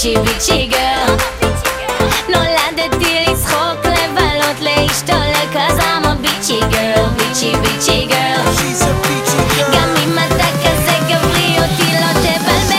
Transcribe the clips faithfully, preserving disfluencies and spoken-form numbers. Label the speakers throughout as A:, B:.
A: ביצ'י ביצ'י גרל. נולדתי לצחוק, לבלות, להשתולל, cause I'm a bitchy girl, ביצ'י ביצ'י גרל. גם אם אתה כזה גברי, אותי לא תבלבל.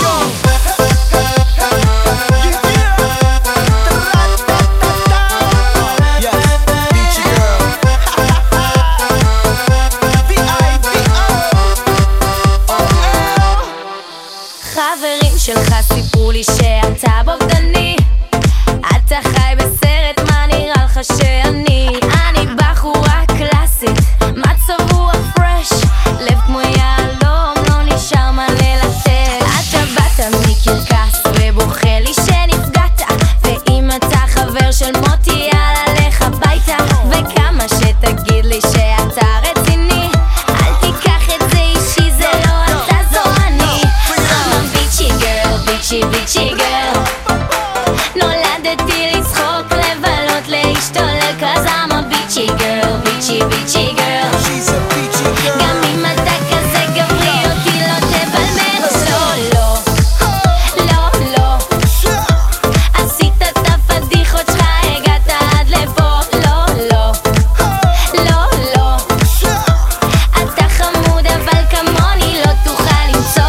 A: חברים שלך סיפרו לי שאתה בוגדני, אתה חי בסרט, מה נראה לך שאני? אני בחורה קלאסית, מצב רוח פרש, לב כמו יעלום, לא נשאר מה ללטף. אתה באת מקרקס ובוכה לי שנפגעת, ואם אתה חבר של מוטי יאללה לך הביתה. וכמה שתגיד לי שאתה רציני, אל תיקח את זה אישי, זה לא אתה זו אני. I'm a bitchy girl, ביצ'י ביצ'י גרל. נולדתי לצחוק, לבלות, להשתולל, cause I'm a bitchy girl, ביצ'י ביצ'י גרל. גם אם אתה כזה גברי, אותי לא תבלבל. לא, לא, לא, לא, עשית את הפדיחות שלך, הגעת עד לפה. לא, לא, לא, לא, אתה חמוד אבל כמוני לא תוכל למצוא.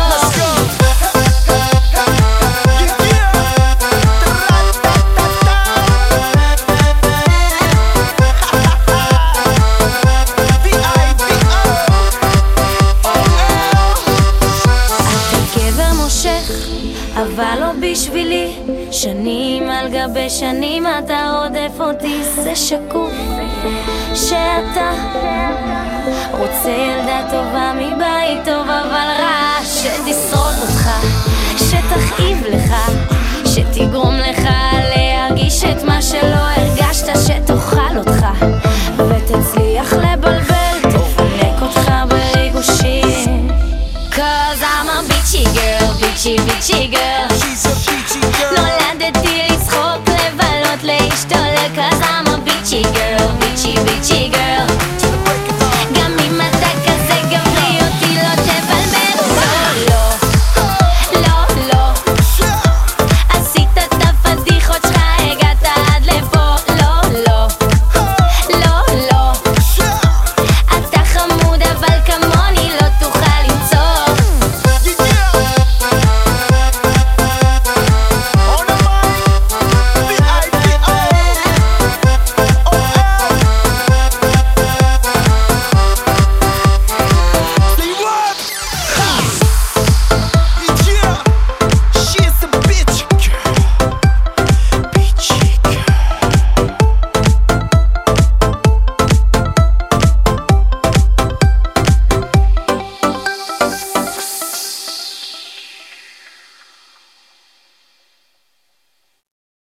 A: אבל לא בשבילי, שנים על גבי שנים אתה רודף אותי. זה שקוף שאתה רוצה ילדה טובה מבית טוב אבל רע, שתשרוד אותך, שתכאיב לך, שתגרום